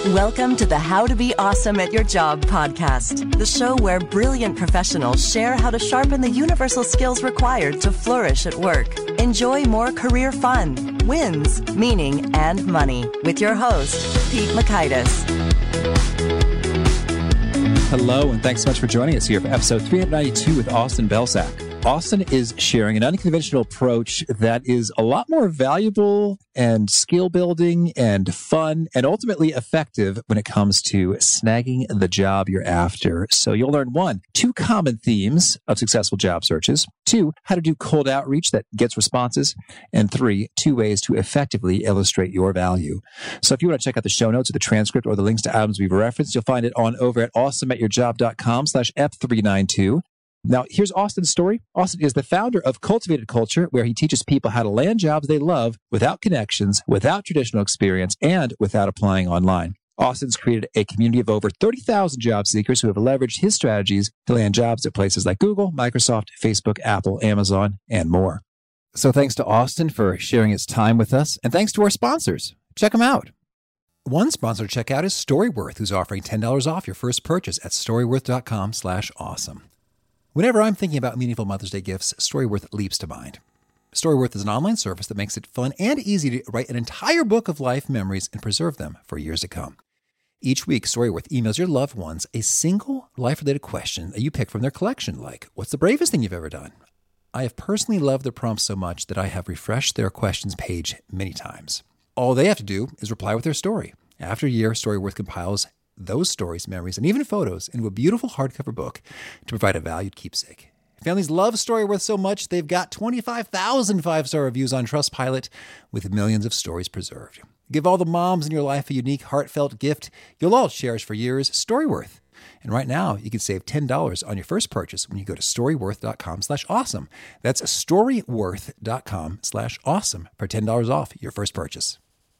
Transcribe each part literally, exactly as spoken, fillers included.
Welcome to the How to Be Awesome at Your Job podcast, the show where brilliant professionals share how to sharpen the universal skills required to flourish at work. Enjoy more career fun, wins, meaning, and money with your host, Pete Mockaitis. Hello, and thanks so much for joining us here for episode three ninety-two with Austin Belczak. Austin is sharing an unconventional approach that is a lot more valuable and skill building and fun and ultimately effective when it comes to snagging the job you're after. So you'll learn one, two common themes of successful job searches, two, how to do cold outreach that gets responses, and three, two ways to effectively illustrate your value. So if you want to check out the show notes or the transcript or the links to items we've referenced, you'll find it on over at awesomeatyourjob.com slash F392. Now, here's Austin's story. Austin is the founder of Cultivated Culture, where he teaches people how to land jobs they love without connections, without traditional experience, and without applying online. Austin's created a community of over thirty thousand job seekers who have leveraged his strategies to land jobs at places like Google, Microsoft, Facebook, Apple, Amazon, and more. So thanks to Austin for sharing his time with us, and thanks to our sponsors. Check them out. One sponsor to check out is Storyworth, who's offering ten dollars off your first purchase at storyworth.com slash awesome. Whenever I'm thinking about meaningful Mother's Day gifts, Storyworth leaps to mind. Storyworth is an online service that makes it fun and easy to write an entire book of life memories and preserve them for years to come. Each week, Storyworth emails your loved ones a single life-related question that you pick from their collection, like, what's the bravest thing you've ever done? I have personally loved the prompts so much that I have refreshed their questions page many times. All they have to do is reply with their story. After a year, Storyworth compiles those stories, memories, and even photos into a beautiful hardcover book to provide a valued keepsake. Families love Storyworth so much, they've got twenty-five thousand five-star reviews on Trustpilot with millions of stories preserved. Give all the moms in your life a unique, heartfelt gift you'll all cherish for years, Storyworth. And right now, you can save ten dollars on your first purchase when you go to storyworth.com slash awesome. That's storyworth.com slash awesome for ten dollars off your first purchase.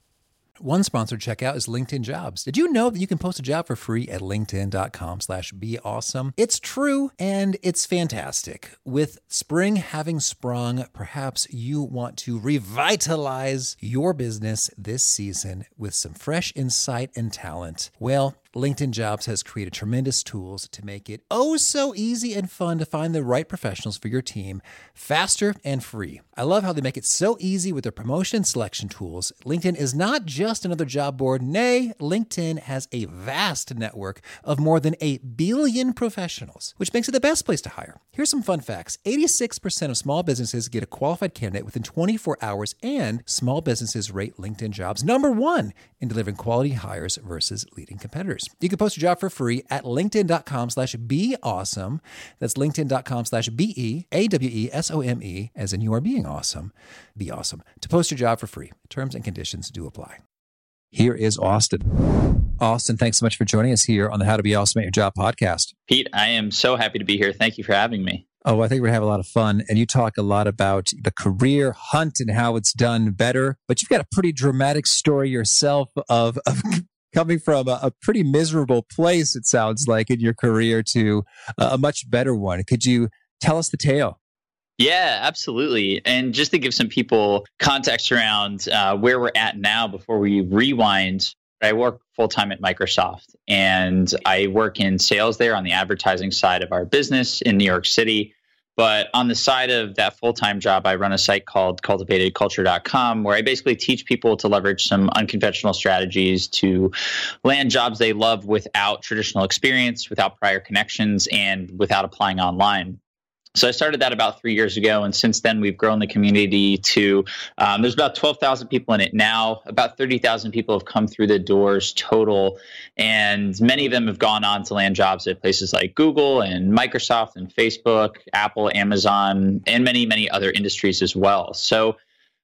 One sponsored checkout is LinkedIn Jobs. Did you know that you can post a job for free at linkedin.com slash be awesome? It's true, and it's fantastic. With spring having sprung, perhaps you want to revitalize your business this season with some fresh insight and talent. Well, LinkedIn Jobs has created tremendous tools to make it oh so easy and fun to find the right professionals for your team, faster and free. I love how they make it so easy with their promotion and selection tools. LinkedIn is not just another job board. Nay, LinkedIn has a vast network of more than a billion professionals, which makes it the best place to hire. Here's some fun facts. eighty-six percent of small businesses get a qualified candidate within twenty-four hours, and small businesses rate LinkedIn Jobs number one in delivering quality hires versus leading competitors. You can post your job for free at linkedin.com slash be awesome. That's linkedin.com slash B-E, A-W-E-S-O-M-E, as in you are being awesome. Be awesome. To post your job for free. Terms and conditions do apply. Here is Austin. Austin, thanks so much for joining us here on the How to Be Awesome at Your Job podcast. Pete, I am so happy to be here. Thank you for having me. Oh, I think we're going to have a lot of fun. And you talk a lot about the career hunt and how it's done better. But you've got a pretty dramatic story yourself of, of coming from a, a pretty miserable place, it sounds like, in your career to a, a much better one. Could you tell us the tale? Yeah, absolutely. And just to give some people context around uh, where we're at now before we rewind, I work full-time at Microsoft, and I work in sales there on the advertising side of our business in New York City. But on the side of that full-time job, I run a site called cultivated culture dot com, where I basically teach people to leverage some unconventional strategies to land jobs they love without traditional experience, without prior connections, and without applying online. So I started that about three years ago, and since then we've grown the community to, um, there's about twelve thousand people in it now. About thirty thousand people have come through the doors total, and many of them have gone on to land jobs at places like Google and Microsoft and Facebook, Apple, Amazon, and many, many other industries as well. So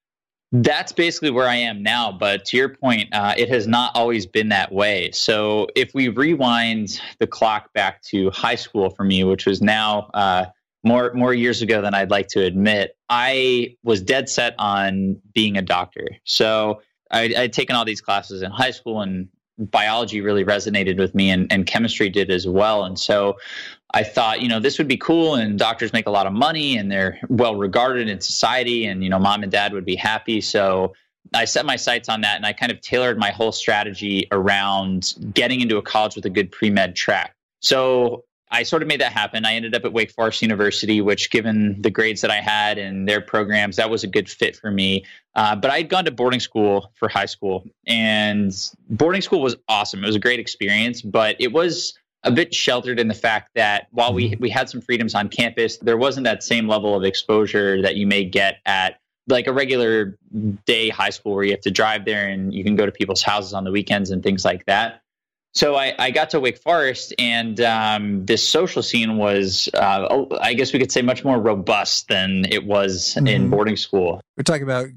that's basically where I am now. But to your point, uh, it has not always been that way. So if we rewind the clock back to high school for me, which was now uh, more more years ago than I'd like to admit, I was dead set on being a doctor. So I, I'd taken all these classes in high school, and biology really resonated with me, and, and chemistry did as well. And so I thought, you know, this would be cool, and doctors make a lot of money and they're well regarded in society, and, you know, mom and dad would be happy. So I set my sights on that, and I kind of tailored my whole strategy around getting into a college with a good pre-med track. So I sort of made that happen. I ended up at Wake Forest University, which, given the grades that I had and their programs, that was a good fit for me. Uh, but I'd gone to boarding school for high school, and boarding school was awesome. It was a great experience, but it was a bit sheltered in the fact that while we we had some freedoms on campus, there wasn't that same level of exposure that you may get at like a regular day high school where you have to drive there and you can go to people's houses on the weekends and things like that. So I, I got to Wake Forest, and um, this social scene was, uh, I guess we could say, much more robust than it was mm-hmm. in boarding school. We're talking about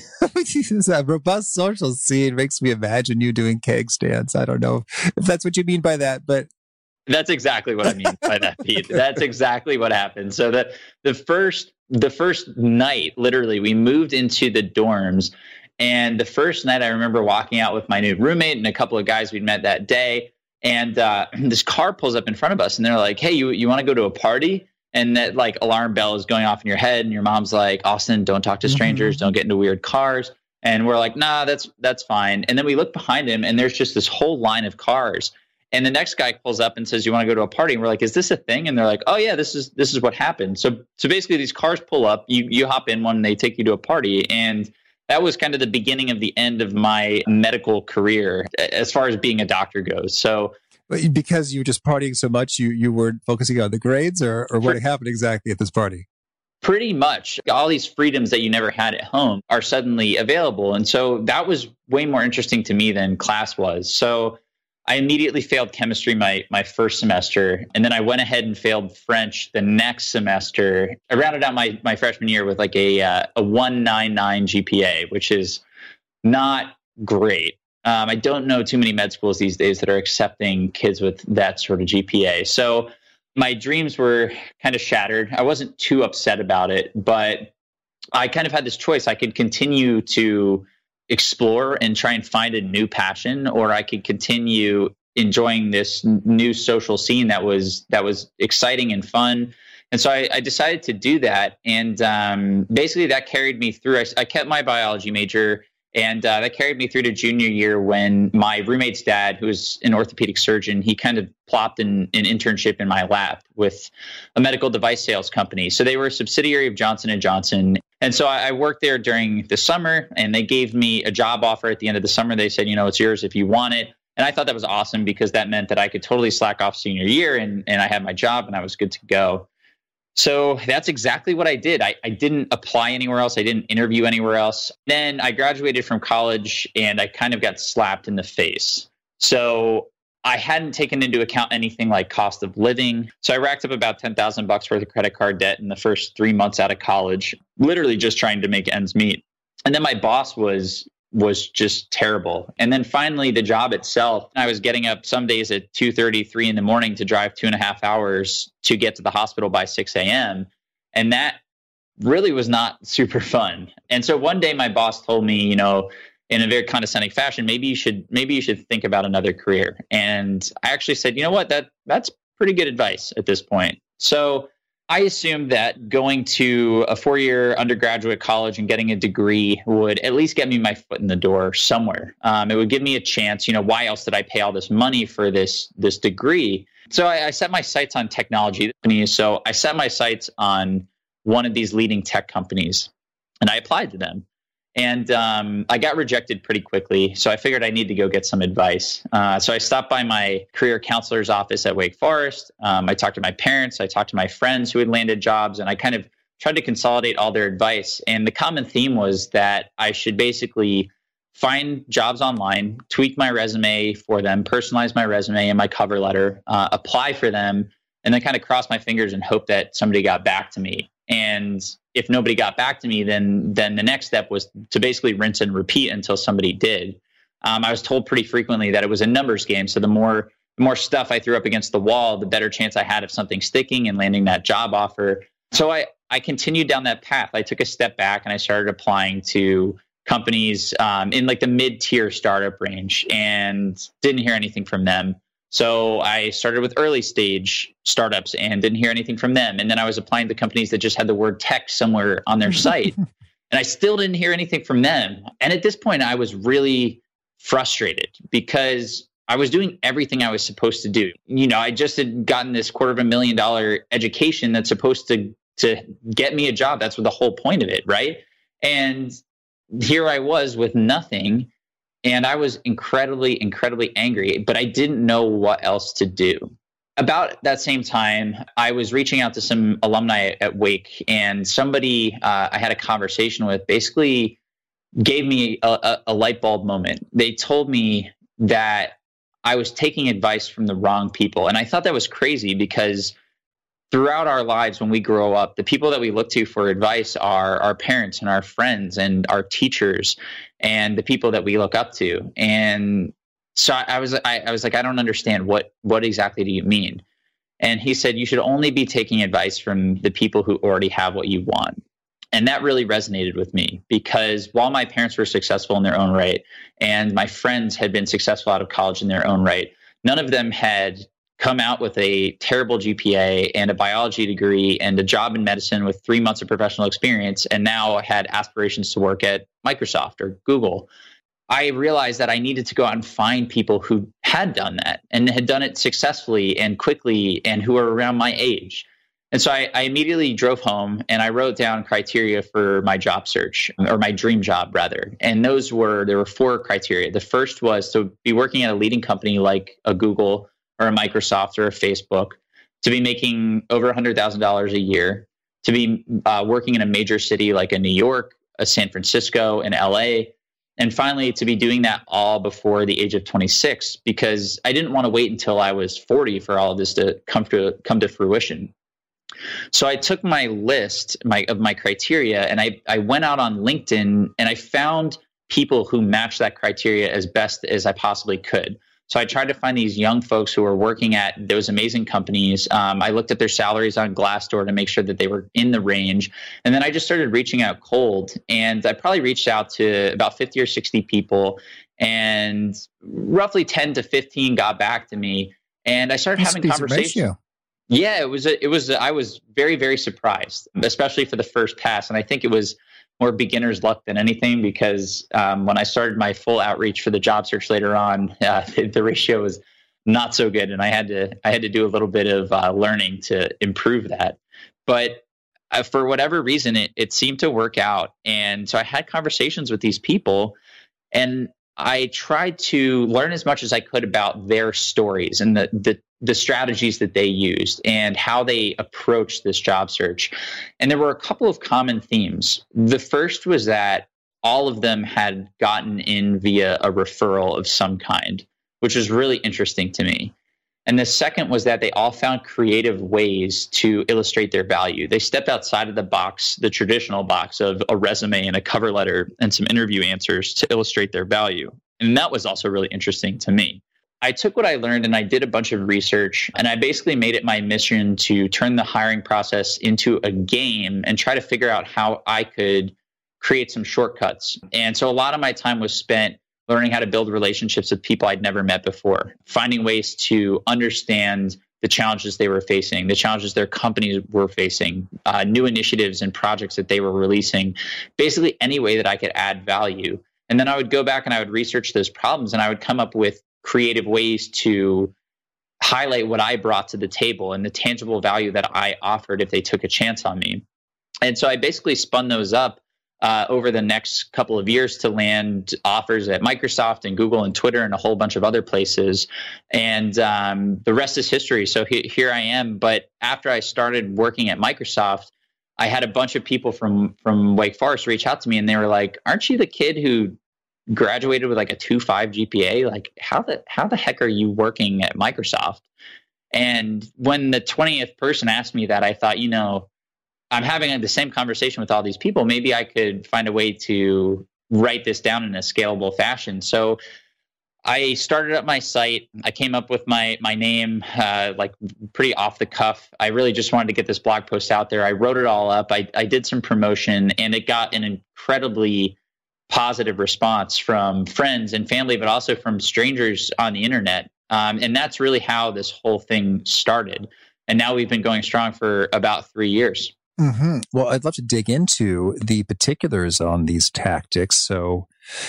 a robust social scene. Makes me imagine you doing keg stands. I don't know if that's what you mean by that, but that's exactly what I mean by that, Pete. That's exactly what happened. So the the first the first night, literally, we moved into the dorms. And the first night, I remember walking out with my new roommate and a couple of guys we'd met that day. And uh, this car pulls up in front of us, and they're like, "Hey, you you want to go to a party?" And that like alarm bell is going off in your head, and your mom's like, "Austin, don't talk to strangers. Mm-hmm. Don't get into weird cars." And we're like, "Nah, that's that's fine." And then we look behind him, and there's just this whole line of cars. And the next guy pulls up and says, "You want to go to a party?" And we're like, "Is this a thing?" And they're like, "Oh yeah, this is this is what happened." So so basically, these cars pull up, you you hop in one, and they take you to a party. And that was kind of the beginning of the end of my medical career as far as being a doctor goes. So, because you were just partying so much, you you weren't focusing on the grades, or or what happened exactly at this party? Pretty much all these freedoms that you never had at home are suddenly available. And so that was way more interesting to me than class was. So I immediately failed chemistry my my first semester, and then I went ahead and failed French the next semester. I rounded out my my freshman year with like a uh, a one ninety-nine G P A, which is not great. Um, I don't know too many med schools these days that are accepting kids with that sort of G P A. So my dreams were kind of shattered. I wasn't too upset about it, but I kind of had this choice. I could continue to explore and try and find a new passion, or I could continue enjoying this new social scene that was that was exciting and fun. And so I, I decided to do that, and um, basically that carried me through. I, I kept my biology major, and uh, that carried me through to junior year when my roommate's dad, who was an orthopedic surgeon, he kind of plopped an, an internship in my lap with a medical device sales company. So they were a subsidiary of Johnson and Johnson. And so I, I worked there during the summer, and they gave me a job offer at the end of the summer. They said, you know, it's yours if you want it. And I thought that was awesome because that meant that I could totally slack off senior year, and, and I had my job and I was good to go. So that's exactly what I did. I, I didn't apply anywhere else. I didn't interview anywhere else. Then I graduated from college, and I kind of got slapped in the face. So I hadn't taken into account anything like cost of living. So I racked up about ten thousand bucks worth of credit card debt in the first three months out of college, literally just trying to make ends meet. And then my boss was was just terrible. And then finally the job itself, I was getting up some days at two thirty, three in the morning to drive two and a half hours to get to the hospital by six a.m. And that really was not super fun. And so one day my boss told me, you know, in a very condescending fashion, maybe you should, maybe you should think about another career. And I actually said, you know what, that that's pretty good advice at this point. So I assumed that going to a four-year undergraduate college and getting a degree would at least get me my foot in the door somewhere. Um, it would give me a chance. You know, why else did I pay all this money for this this degree? So I, I set my sights on technology companies. So I set my sights on one of these leading tech companies, and I applied to them. And um, I got rejected pretty quickly. So I figured I need to go get some advice. Uh, so I stopped by my career counselor's office at Wake Forest. Um, I talked to my parents. I talked to my friends who had landed jobs. And I kind of tried to consolidate all their advice. And the common theme was that I should basically find jobs online, tweak my resume for them, personalize my resume and my cover letter, uh, apply for them, and then kind of cross my fingers and hope that somebody got back to me. And if nobody got back to me, then then the next step was to basically rinse and repeat until somebody did. Um, I was told pretty frequently that it was a numbers game. So the more the more stuff I threw up against the wall, the better chance I had of something sticking and landing that job offer. So I, I continued down that path. I took a step back and I started applying to companies um, in like the mid-tier startup range and didn't hear anything from them. So I started with early stage startups and didn't hear anything from them. And then I was applying to companies that just had the word tech somewhere on their site. And I still didn't hear anything from them. And at this point, I was really frustrated because I was doing everything I was supposed to do. You know, I just had gotten this quarter of a million dollar education that's supposed to, to get me a job. That's what the whole point of it, right? And here I was with nothing. And I was incredibly, incredibly angry, but I didn't know what else to do. About that same time, I was reaching out to some alumni at Wake, and somebody uh, I had a conversation with basically gave me a, a, a light bulb moment. They told me that I was taking advice from the wrong people. And I thought that was crazy because throughout our lives, when we grow up, the people that we look to for advice are our parents and our friends and our teachers and the people that we look up to. And so I was, I, I was like, I don't understand. What, what exactly do you mean? And he said, you should only be taking advice from the people who already have what you want. And that really resonated with me because while my parents were successful in their own right, and my friends had been successful out of college in their own right, none of them had come out with a terrible G P A and a biology degree and a job in medicine with three months of professional experience, and now had aspirations to work at Microsoft or Google. I realized that I needed to go out and find people who had done that and had done it successfully and quickly and who were around my age. And so I, I immediately drove home and I wrote down criteria for my job search, or my dream job rather. And those were, there were four criteria. The first was to be working at a leading company like a Google or a Microsoft or a Facebook, to be making over one hundred thousand dollars a year, to be uh, working in a major city like a New York, a San Francisco, and L A, and finally to be doing that all before the age of twenty-six, because I didn't want to wait until I was forty for all of this to come to come to fruition. So I took my list my, of my criteria and I, I went out on LinkedIn and I found people who matched that criteria as best as I possibly could. So I tried to find these young folks who were working at those amazing companies. Um, I looked at their salaries on Glassdoor to make sure that they were in the range. And then I just started reaching out cold. And I probably reached out to about fifty or sixty people. And roughly ten to fifteen got back to me. And I started having conversations. Yeah, it was, a, it was, a, I was very, very surprised, especially for the first pass. And I think it was more beginner's luck than anything, because um, when I started my full outreach for the job search later on, uh, the ratio was not so good, and I had to I had to do a little bit of uh, learning to improve that. But uh, for whatever reason, it it seemed to work out, and so I had conversations with these people, and I tried to learn as much as I could about their stories and the the the strategies that they used and how they approached this job search. And there were a couple of common themes. The first was that all of them had gotten in via a referral of some kind, which was really interesting to me. And the second was that they all found creative ways to illustrate their value. They stepped outside of the box, the traditional box of a resume and a cover letter and some interview answers to illustrate their value. And that was also really interesting to me. I took what I learned and I did a bunch of research, and I basically made it my mission to turn the hiring process into a game and try to figure out how I could create some shortcuts. And so a lot of my time was spent learning how to build relationships with people I'd never met before, finding ways to understand the challenges they were facing, the challenges their companies were facing, uh, new initiatives and projects that they were releasing, basically any way that I could add value. And then I would go back and I would research those problems, and I would come up with creative ways to highlight what I brought to the table and the tangible value that I offered if they took a chance on me. And so I basically spun those up uh, over the next couple of years to land offers at Microsoft and Google and Twitter and a whole bunch of other places. And um, the rest is history. So he, here I am. But after I started working at Microsoft, I had a bunch of people from, from Wake Forest reach out to me, and they were like, aren't you the kid who graduated with like a two point five G P A? Like, how the how the heck are you working at Microsoft? And when the twentieth person asked me that, I thought, you know, I'm having the same conversation with all these people. Maybe I could find a way to write this down in a scalable fashion. So I started up my site. I came up with my my name, uh, like pretty off the cuff. I really just wanted to get this blog post out there. I wrote it all up. I, I did some promotion, and it got an incredibly positive response from friends and family, but also from strangers on the internet. Um, and that's really how this whole thing started. And now we've been going strong for about three years. Mm-hmm. Well, I'd love to dig into the particulars on these tactics. So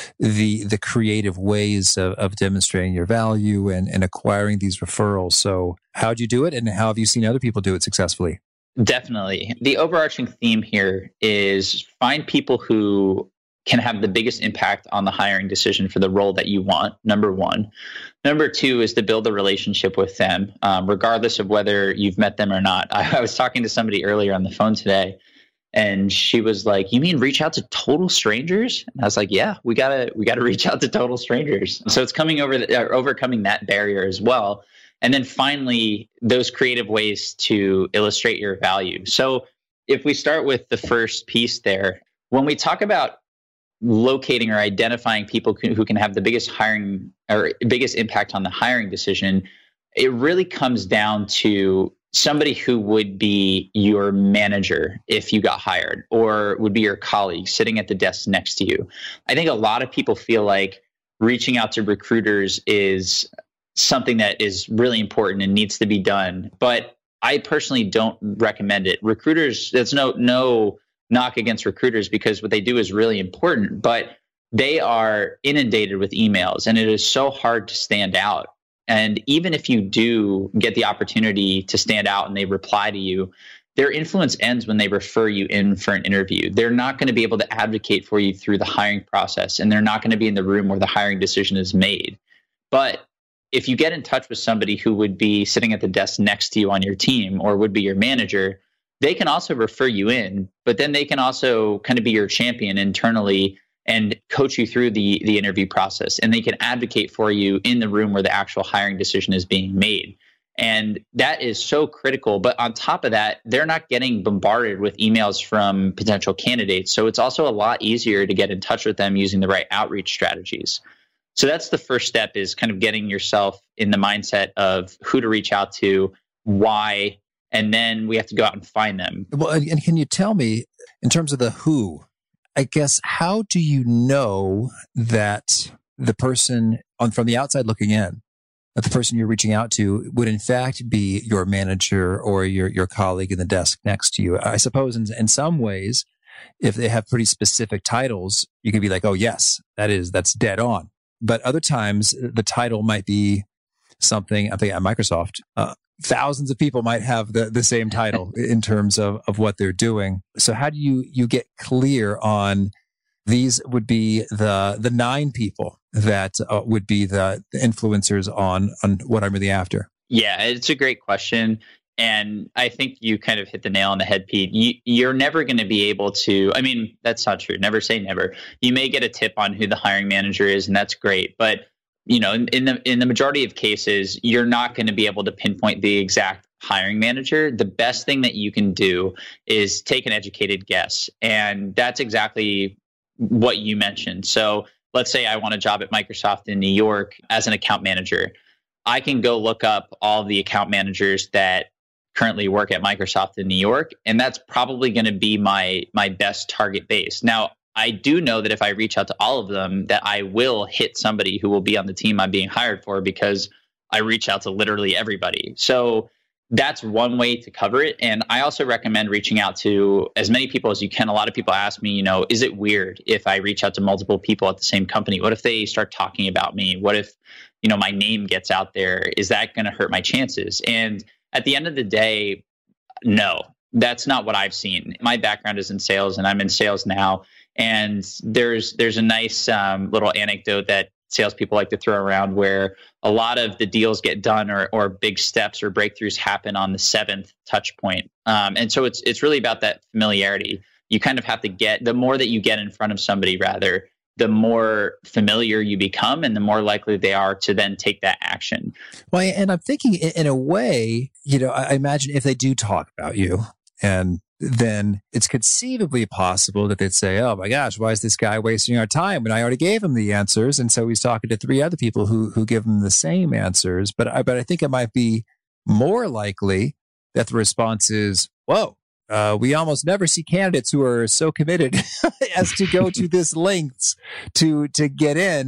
the the creative ways of, of demonstrating your value and, and acquiring these referrals. So how'd you do it, and how have you seen other people do it successfully? Definitely. The overarching theme here is find people who can have the biggest impact on the hiring decision for the role that you want, number one. Number two is to build a relationship with them, um, regardless of whether you've met them or not. I, I was talking to somebody earlier on the phone today, and she was like, "You mean reach out to total strangers?" And I was like, "Yeah, we gotta we gotta reach out to total strangers." So it's coming over the, uh, overcoming that barrier as well. And then finally, those creative ways to illustrate your value. So if we start with the first piece there, when we talk about locating or identifying people who can have the biggest hiring or biggest impact on the hiring decision, it really comes down to somebody who would be your manager if you got hired, or would be your colleague sitting at the desk next to you. I think a lot of people feel like reaching out to recruiters is something that is really important and needs to be done, but I personally don't recommend it. Recruiters, there's no no knock against recruiters, because what they do is really important, but they are inundated with emails, and it is so hard to stand out. And even if you do get the opportunity to stand out and they reply to you, their influence ends when they refer you in for an interview. They're not going to be able to advocate for you through the hiring process, and they're not going to be in the room where the hiring decision is made. But if you get in touch with somebody who would be sitting at the desk next to you on your team, or would be your manager, they can also refer you in, but then they can also kind of be your champion internally and coach you through the, the interview process. And they can advocate for you in the room where the actual hiring decision is being made. And that is so critical. But on top of that, they're not getting bombarded with emails from potential candidates. So it's also a lot easier to get in touch with them using the right outreach strategies. So that's the first step, is kind of getting yourself in the mindset of who to reach out to, why, and then we have to go out and find them. Well, and can you tell me, in terms of the who, I guess, how do you know that the person on from the outside looking in, that the person you're reaching out to would in fact be your manager or your, your colleague in the desk next to you? I suppose in, in some ways, if they have pretty specific titles, you can be like, oh, yes, that is, that's dead on. But other times the title might be something, I think at Microsoft, uh, thousands of people might have the, the same title in terms of, of what they're doing. So how do you, you get clear on these would be the the nine people that uh, would be the, the influencers on, on what I'm really after? Yeah, it's a great question. And I think you kind of hit the nail on the head, Pete. You, you're never going to be able to, I mean, that's not true. Never say never. You may get a tip on who the hiring manager is, and that's great. But you know, in, in the in the majority of cases, you're not going to be able to pinpoint the exact hiring manager. The best thing that you can do is take an educated guess. And that's exactly what you mentioned. So let's say I want a job at Microsoft in New York as an account manager. I can go look up all the account managers that currently work at Microsoft in New York, and that's probably going to be my my best target base. Now, I do know that if I reach out to all of them, that I will hit somebody who will be on the team I'm being hired for, because I reach out to literally everybody. So that's one way to cover it. And I also recommend reaching out to as many people as you can. A lot of people ask me, you know, is it weird if I reach out to multiple people at the same company? What if they start talking about me? What if, you know, my name gets out there? Is that going to hurt my chances? And at the end of the day, no, that's not what I've seen. My background is in sales, and I'm in sales now. And there's there's a nice um, little anecdote that salespeople like to throw around, where a lot of the deals get done, or or big steps or breakthroughs happen on the seventh touch point. Um, and so it's it's really about that familiarity. You kind of have to get, the more that you get in front of somebody, rather, the more familiar you become, and the more likely they are to then take that action. Well, and I'm thinking in a way, you know, I imagine if they do talk about you, and then it's conceivably possible that they'd say, oh my gosh, why is this guy wasting our time when I already gave him the answers? And so he's talking to three other people who who give him the same answers. But I, but I think it might be more likely that the response is, whoa, uh, we almost never see candidates who are so committed as to go to this lengths to to get in.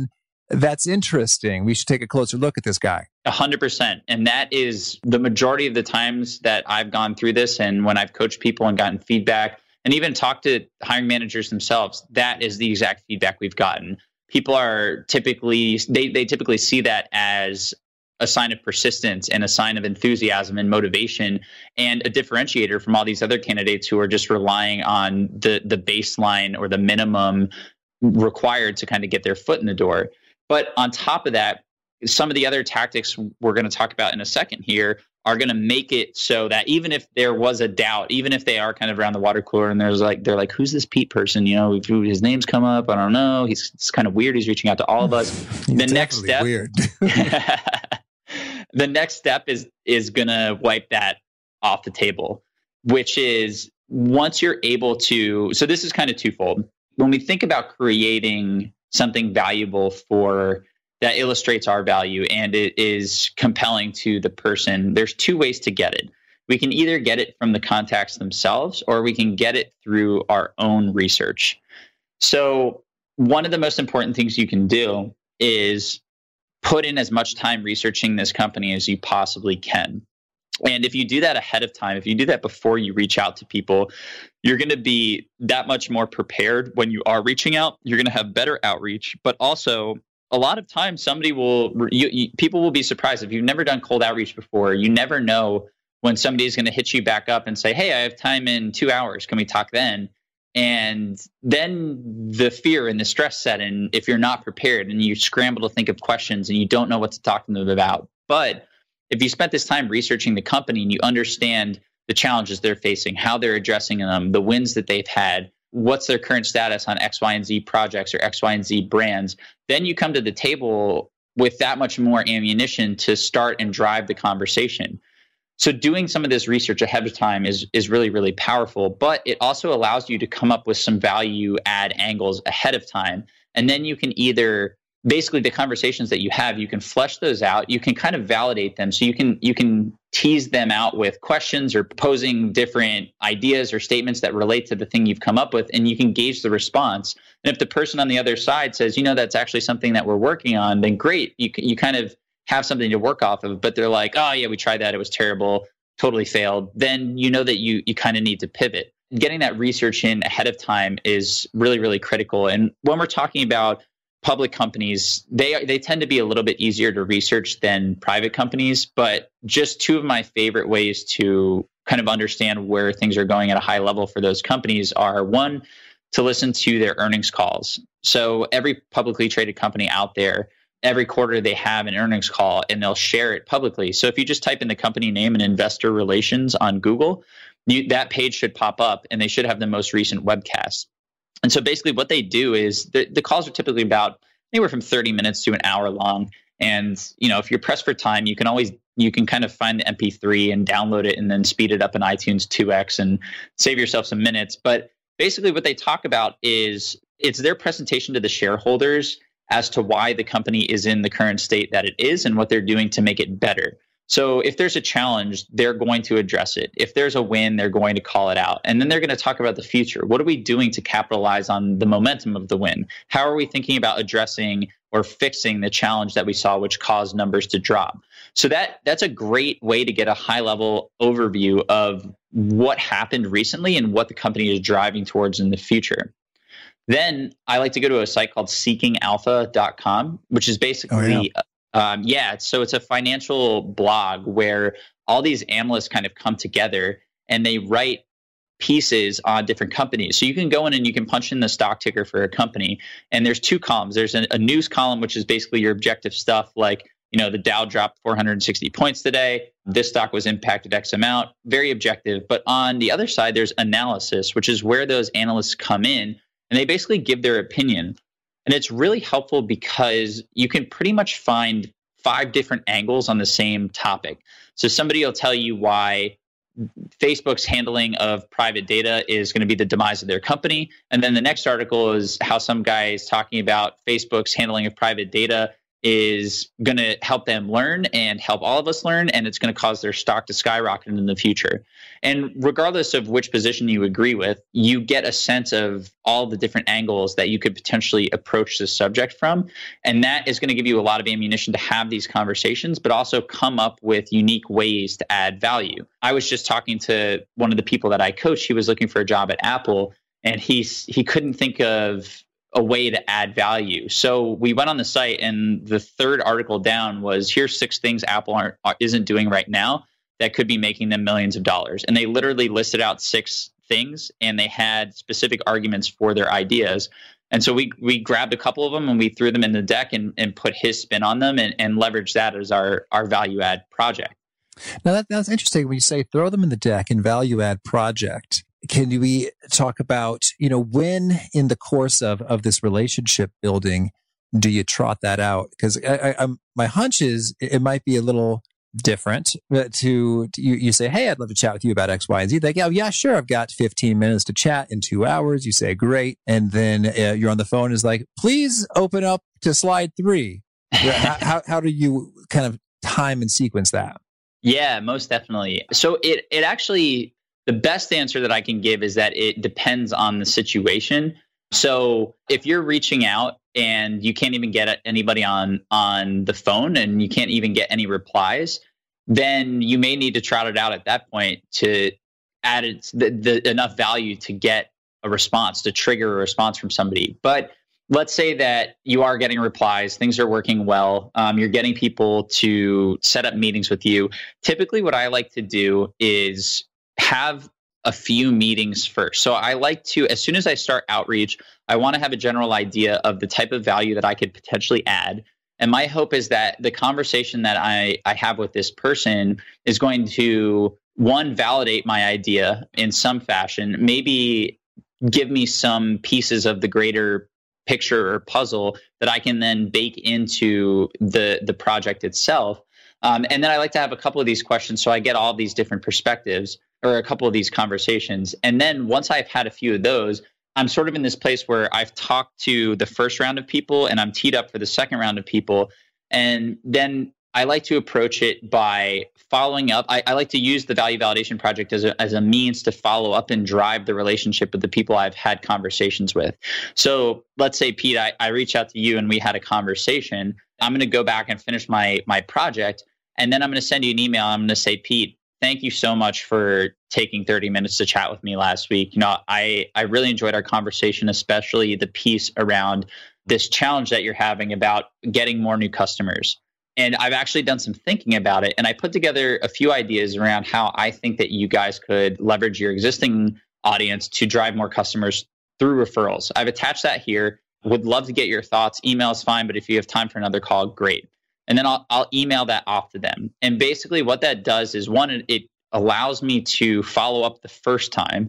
That's interesting. We should take a closer look at this guy. A hundred percent. And that is the majority of the times that I've gone through this. And when I've coached people and gotten feedback and even talked to hiring managers themselves, that is the exact feedback we've gotten. People are typically, they, they typically see that as a sign of persistence and a sign of enthusiasm and motivation and a differentiator from all these other candidates who are just relying on the, the baseline or the minimum required to kind of get their foot in the door. But on top of that, some of the other tactics we're going to talk about in a second here are going to make it so that even if there was a doubt, even if they are kind of around the water cooler and there's like, they're like, who's this Pete person? You know, his name's come up. I don't know. He's it's kind of weird. He's reaching out to all of us. He's the next step, weird. the next step is, is going to wipe that off the table, which is once you're able to, so this is kind of twofold. When we think about creating something valuable for that illustrates our value and it is compelling to the person, there's two ways to get it. We can either get it from the contacts themselves or we can get it through our own research. So one of the most important things you can do is put in as much time researching this company as you possibly can. And if you do that ahead of time, if you do that before you reach out to people, you're going to be that much more prepared when you are reaching out. You're going to have better outreach, but also a lot of times somebody will, you, you, people will be surprised. If you've never done cold outreach before, you never know when somebody's going to hit you back up and say, hey, I have time in two hours. Can we talk then? And then the fear and the stress set in if you're not prepared and you scramble to think of questions and you don't know what to talk to them about. But if you spent this time researching the company and you understand the challenges they're facing, how they're addressing them, the wins that they've had, what's their current status on X, Y, and Z projects or X, Y, and Z brands, then you come to the table with that much more ammunition to start and drive the conversation. So doing some of this research ahead of time is, is really, really powerful, but it also allows you to come up with some value add angles ahead of time. And then you can either, basically the conversations that you have, you can flesh those out. You can kind of validate them. So you can, you can tease them out with questions or posing different ideas or statements that relate to the thing you've come up with, and you can gauge the response. And if the person on the other side says, you know, that's actually something that we're working on, then great. You you kind of have something to work off of, but they're like, oh yeah, we tried that. It was terrible, totally failed. Then you know that you you kind of need to pivot. Getting that research in ahead of time is really, really critical. And when we're talking about public companies, they they tend to be a little bit easier to research than private companies. But just two of my favorite ways to kind of understand where things are going at a high level for those companies are, one, to listen to their earnings calls. So every publicly traded company out there, every quarter they have an earnings call and they'll share it publicly. So if you just type in the company name and investor relations on Google, you, that page should pop up and they should have the most recent webcast. And so basically what they do is the, the calls are typically about anywhere from thirty minutes to an hour long. And, you know, if you're pressed for time, you can always, you can kind of find the M P three and download it and then speed it up in iTunes two X and save yourself some minutes. But basically what they talk about is it's their presentation to the shareholders as to why the company is in the current state that it is and what they're doing to make it better. So if there's a challenge, they're going to address it. If there's a win, they're going to call it out. And then they're going to talk about the future. What are we doing to capitalize on the momentum of the win? How are we thinking about addressing or fixing the challenge that we saw, which caused numbers to drop? So that that's a great way to get a high-level overview of what happened recently and what the company is driving towards in the future. Then I like to go to a site called seeking alpha dot com, which is basically, oh, yeah. Um, yeah, so it's a financial blog where all these analysts kind of come together and they write pieces on different companies. So you can go in and you can punch in the stock ticker for a company. And there's two columns. There's a, a news column, which is basically your objective stuff like, you know, the Dow dropped four hundred sixty points today. This stock was impacted X amount, very objective. But on the other side, there's analysis, which is where those analysts come in and they basically give their opinion. And it's really helpful because you can pretty much find five different angles on the same topic. So somebody will tell you why Facebook's handling of private data is going to be the demise of their company. And then the next article is how some guy is talking about Facebook's handling of private data is going to help them learn and help all of us learn, and it's going to cause their stock to skyrocket in the future. And regardless of which position you agree with, you get a sense of all the different angles that you could potentially approach this subject from. And that is going to give you a lot of ammunition to have these conversations, but also come up with unique ways to add value. I was just talking to one of the people that I coach. He was looking for a job at Apple, and he's, he couldn't think of a way to add value. So we went on the site, and the third article down was, here's six things Apple aren't, isn't doing right now that could be making them millions of dollars. And they literally listed out six things, and they had specific arguments for their ideas. And so we we grabbed a couple of them and we threw them in the deck and, and put his spin on them and, and leveraged that as our, our value add project. Now that, that's interesting when you say throw them in the deck and value add project. Can we talk about, you know, when in the course of, of this relationship building do you trot that out? Because I, I, I'm, my hunch is it might be a little different to, to you, you say, hey, I'd love to chat with you about X, Y, and Z. They go, yeah, sure. I've got fifteen minutes to chat in two hours. You say, great. And then uh, you're on the phone is like, please open up to slide three. how, how, how do you kind of time and sequence that? Yeah, most definitely. So it it actually, the best answer that I can give is that it depends on the situation. So if you're reaching out and you can't even get anybody on, on the phone and you can't even get any replies, then you may need to trot it out at that point to add it, the, the, enough value to get a response, to trigger a response from somebody. But let's say that you are getting replies, things are working well, um, you're getting people to set up meetings with you. Typically what I like to do is have a few meetings first. So I like to, as soon as I start outreach, I want to have a general idea of the type of value that I could potentially add. And my hope is that the conversation that I, I have with this person is going to, one, validate my idea in some fashion, maybe give me some pieces of the greater picture or puzzle that I can then bake into the, the project itself. Um, and then I like to have a couple of these questions so I get all these different perspectives, or a couple of these conversations. And then once I've had a few of those, I'm sort of in this place where I've talked to the first round of people and I'm teed up for the second round of people. And then I like to approach it by following up. I, I like to use the value validation project as a, as a means to follow up and drive the relationship with the people I've had conversations with. So let's say, Pete, I, I reach out to you and we had a conversation. I'm going to go back and finish my, my project. And then I'm going to send you an email. I'm going to say, Pete, thank you so much for taking thirty minutes to chat with me last week. You know, I, I really enjoyed our conversation, especially the piece around this challenge that you're having about getting more new customers. And I've actually done some thinking about it. And I put together a few ideas around how I think that you guys could leverage your existing audience to drive more customers through referrals. I've attached that here. Would love to get your thoughts. Email is fine, but if you have time for another call, great. And then I'll, I'll email that off to them. And basically what that does is, one, it allows me to follow up the first time.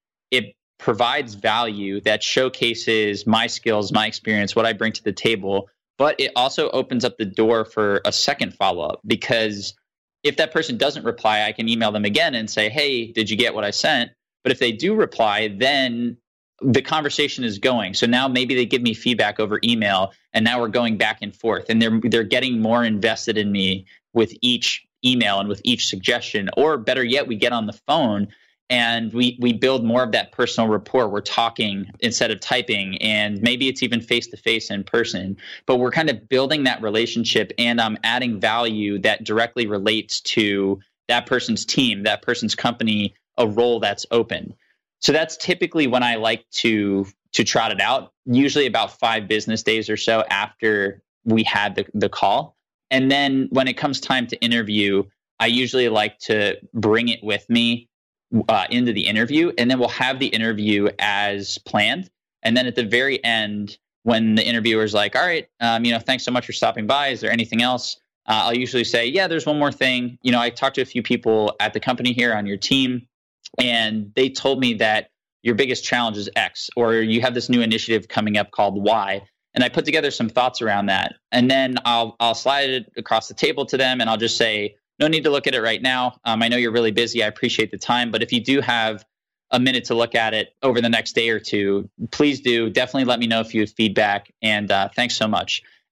It provides value that showcases my skills, my experience, what I bring to the table. But it also opens up the door for a second follow-up, because if that person doesn't reply, I can email them again and say, hey, did you get what I sent? But if they do reply, then the conversation is going. So now maybe they give me feedback over email, and now we're going back and forth, and they're they're getting more invested in me with each email and with each suggestion. Or better yet, we get on the phone and we we build more of that personal rapport. We're talking instead of typing, and maybe it's even face-to-face in person, but we're kind of building that relationship, and I'm adding value that directly relates to that person's team, that person's company, a role that's open. So that's typically when I like to to trot it out, usually about five business days or so after we had the, the call. And then when it comes time to interview, I usually like to bring it with me uh, into the interview, and then we'll have the interview as planned. And then at the very end, when the interviewer's like, all right, um, you know, thanks so much for stopping by. Is there anything else? Uh, I'll usually say, yeah, there's one more thing. You know, I talked to a few people at the company here on your team, and they told me that your biggest challenge is X, or you have this new initiative coming up called Y. And I put together some thoughts around that. And then I'll I'll slide it across the table to them, and I'll just say, no need to look at it right now. Um, I know you're really busy. I appreciate the time. But if you do have a minute to look at it over the next day or two, please do. Definitely let me know if you have feedback. And uh, thanks so much.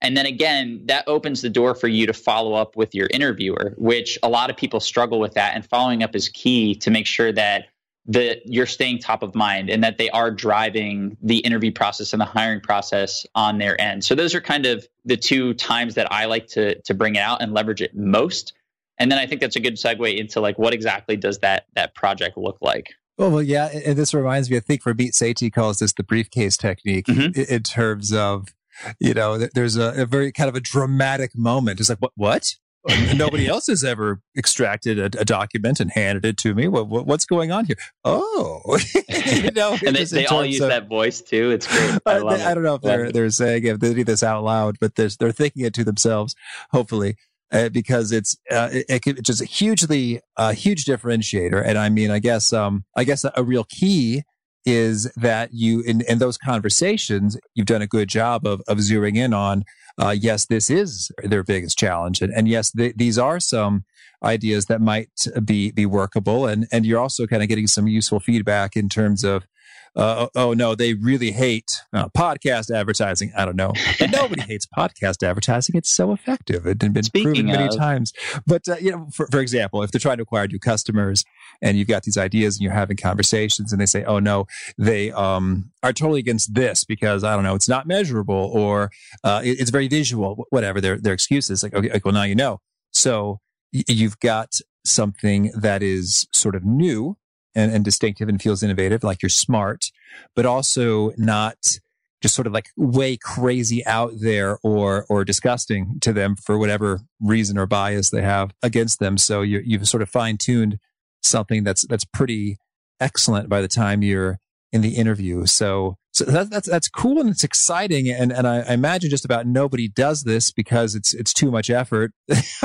And then again, that opens the door for you to follow up with your interviewer, which a lot of people struggle with that. And following up is key to make sure that that you're staying top of mind and that they are driving the interview process and the hiring process on their end. So those are kind of the two times that I like to to bring it out and leverage it most. And then I think that's a good segue into like, what exactly does that that project look like? Oh, well, yeah. And this reminds me, I think Ramit Sethi calls this the briefcase technique mm-hmm. in, in terms of, you know, there's a, a very kind of a dramatic moment. It's like, what? What? Nobody else has ever extracted a, a document and handed it to me. What, what, what's going on here? Oh, you know, and they, they all use of, that voice too. It's great. I, love they, I don't know if they're they're saying if they do this out loud, but they're they're thinking it to themselves. Hopefully, uh, because it's uh, it, it, it's just a hugely uh, huge differentiator. And I mean, I guess um, I guess a, a real key is that you in, in those conversations, you've done a good job of of zeroing in on. Uh, yes, this is their biggest challenge, and, and yes, th- these are some ideas that might be be workable, and and you're also kind of getting some useful feedback in terms of, uh, oh no, they really hate uh, podcast advertising. I don't know, but nobody hates podcast advertising. It's so effective. It's been Speaking proven many of... times. But uh, you know, for, for example, if they're trying to acquire new customers, and you've got these ideas, and you're having conversations, and they say, oh no, they um, are totally against this because I don't know, it's not measurable, or uh, it, it's very visual, whatever their their excuses. Like, okay, like, well, now you know. So y- you've got something that is sort of new and, and distinctive and feels innovative, like you're smart, but also not just sort of like way crazy out there or or disgusting to them for whatever reason or bias they have against them. So you you've sort of fine tuned something that's that's pretty excellent by the time you're in the interview. So so that, that's that's cool and it's exciting. And and I, I imagine just about nobody does this because it's it's too much effort,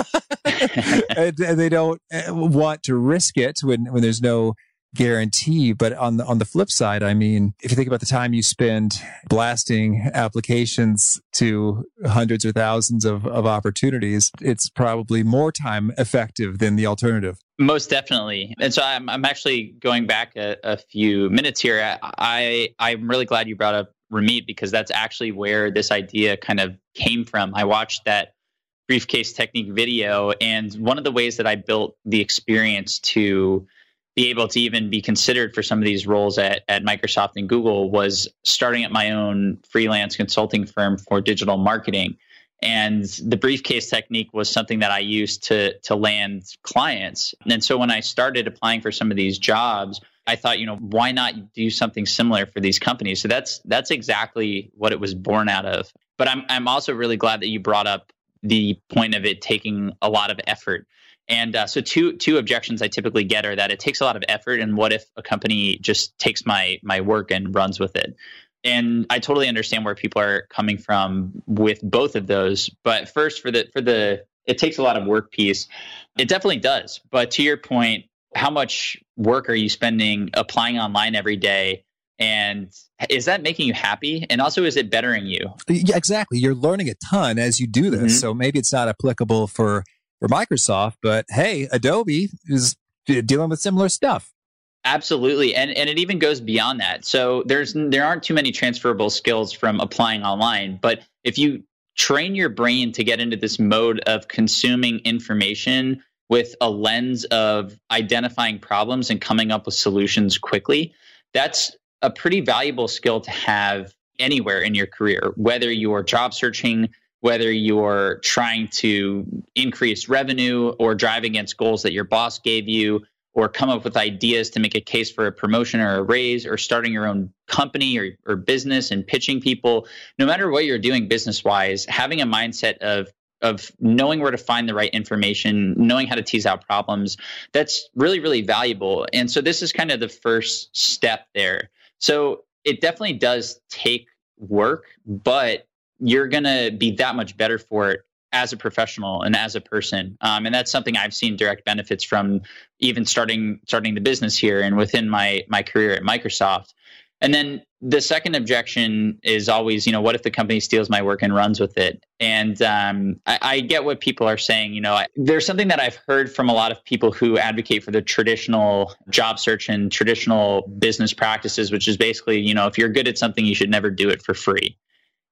and, and they don't want to risk it when when there's no guarantee. But on the on the flip side, I mean, if you think about the time you spend blasting applications to hundreds or thousands of, of opportunities, it's probably more time effective than the alternative. Most definitely. And so I'm I'm actually going back a, a few minutes here. I I'm really glad you brought up Ramit because that's actually where this idea kind of came from. I watched that briefcase technique video, and one of the ways that I built the experience to be able to even be considered for some of these roles at, at Microsoft and Google was starting at my own freelance consulting firm for digital marketing. And the briefcase technique was something that I used to, to land clients. And so when I started applying for some of these jobs, I thought, you know, why not do something similar for these companies? So that's that's exactly what it was born out of. But I'm I'm also really glad that you brought up the point of it taking a lot of effort. And uh, so two two objections I typically get are that it takes a lot of effort, and what if a company just takes my my work and runs with it? And I totally understand where people are coming from with both of those. But first, for the for the it takes a lot of work piece, it definitely does. But to your point, how much work are you spending applying online every day? And is that making you happy? And also, is it bettering you? Yeah, exactly. You're learning a ton as you do this. Mm-hmm. So maybe it's not applicable for for Microsoft, but hey, Adobe is dealing with similar stuff. Absolutely. And and it even goes beyond that. So there's there aren't too many transferable skills from applying online, but if you train your brain to get into this mode of consuming information with a lens of identifying problems and coming up with solutions quickly, that's a pretty valuable skill to have anywhere in your career, whether you're job searching, whether you're trying to increase revenue or drive against goals that your boss gave you, or come up with ideas to make a case for a promotion or a raise, or starting your own company or, or business and pitching people. No matter what you're doing business-wise, having a mindset of of knowing where to find the right information, knowing how to tease out problems, that's really, really valuable. And so this is kind of the first step there. So it definitely does take work, but you're going to be that much better for it as a professional and as a person. Um, and that's something I've seen direct benefits from even starting starting the business here and within my my career at Microsoft. And then the second objection is always, you know, what if the company steals my work and runs with it? And um, I, I get what people are saying. You know, I, there's something that I've heard from a lot of people who advocate for the traditional job search and traditional business practices, which is basically, you know, if you're good at something, you should never do it for free.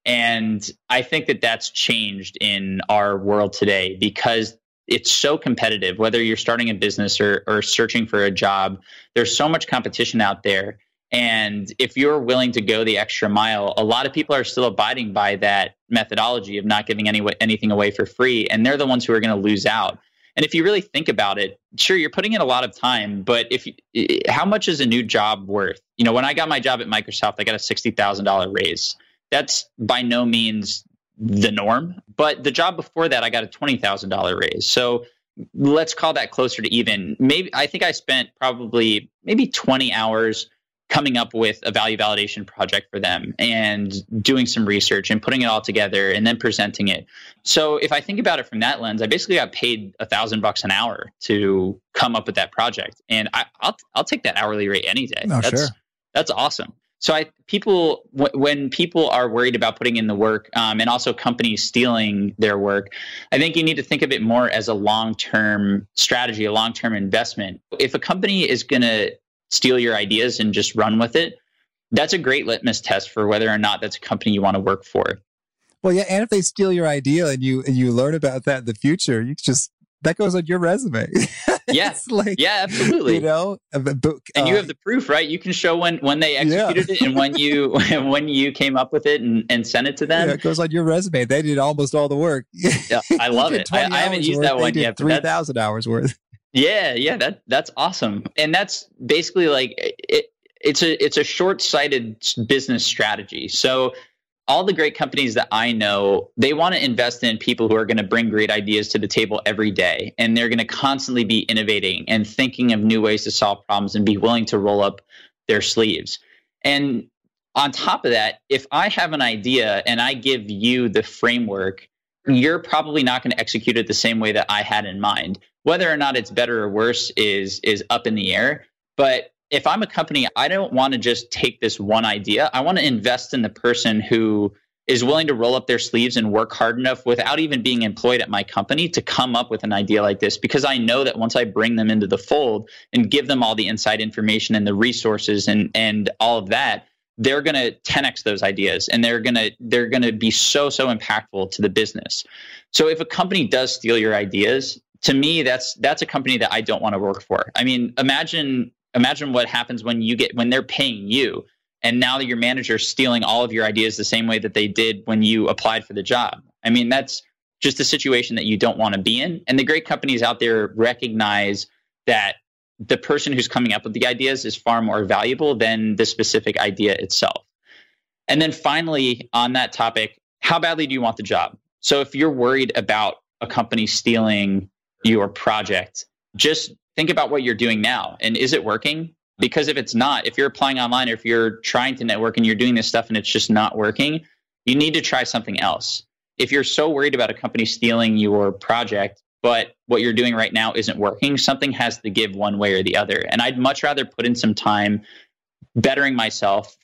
And I think that that's changed in our world today because it's so competitive, whether you're starting a business or, or searching for a job. There's so much competition out there. And if you're willing to go the extra mile, a lot of people are still abiding by that methodology of not giving any, anything away for free. And they're the ones who are going to lose out. And if you really think about it, sure, you're putting in a lot of time, but if you, how much is a new job worth? You know, when I got my job at Microsoft, I got a sixty thousand dollars raise. That's by no means the norm, but the job before that, I got a twenty thousand dollars raise. So let's call that closer to even. Maybe I think I spent probably maybe twenty hours coming up with a value validation project for them and doing some research and putting it all together and then presenting it. So if I think about it from that lens, I basically got paid a thousand bucks an hour to come up with that project. And I, I'll, I'll take that hourly rate any day. Oh, that's, sure. That's awesome. So I people w- when people are worried about putting in the work um, and also companies stealing their work, I think you need to think of it more as a long-term strategy, a long-term investment. If a company is going to steal your ideas and just run with it, that's a great litmus test for whether or not that's a company you want to work for. Well, yeah, and if they steal your idea and you and you learn about that in the future, you just that goes on your resume. Yes, yeah, like, yeah, absolutely. You know, uh, and you have the proof, right? You can show when when they executed yeah. it and when you when you came up with it and, and sent it to them. Yeah, it goes on your resume. They did almost all the work. Yeah, I love it. I, I haven't used worth, that one they yet. did three thousand hours worth. Yeah, yeah, that that's awesome, and that's basically like it. It's a it's a short-sighted business strategy. So all the great companies that I know, they want to invest in people who are going to bring great ideas to the table every day, and they're going to constantly be innovating and thinking of new ways to solve problems and be willing to roll up their sleeves. And on top of that, if I have an idea and I give you the framework, you're probably not going to execute it the same way that I had in mind. Whether or not it's better or worse is is up in the air. But if I'm a company, I don't want to just take this one idea. I want to invest in the person who is willing to roll up their sleeves and work hard enough without even being employed at my company to come up with an idea like this, because I know that once I bring them into the fold and give them all the inside information and the resources and and all of that, they're going to ten X those ideas, and they're going to they're going to be so so impactful to the business. So if a company does steal your ideas, to me, that's that's a company that I don't want to work for. I mean, imagine imagine what happens when you get when they're paying you, and now that your manager's stealing all of your ideas the same way that they did when you applied for the job. I mean, that's just a situation that you don't want to be in. And the great companies out there recognize that the person who's coming up with the ideas is far more valuable than the specific idea itself. And then finally, on that topic, how badly do you want the job? So if you're worried about a company stealing your project, just think about what you're doing now. And is it working? Because if it's not, if you're applying online or if you're trying to network and you're doing this stuff and it's just not working, you need to try something else. If you're so worried about a company stealing your project, but what you're doing right now isn't working, something has to give one way or the other. And I'd much rather put in some time bettering myself,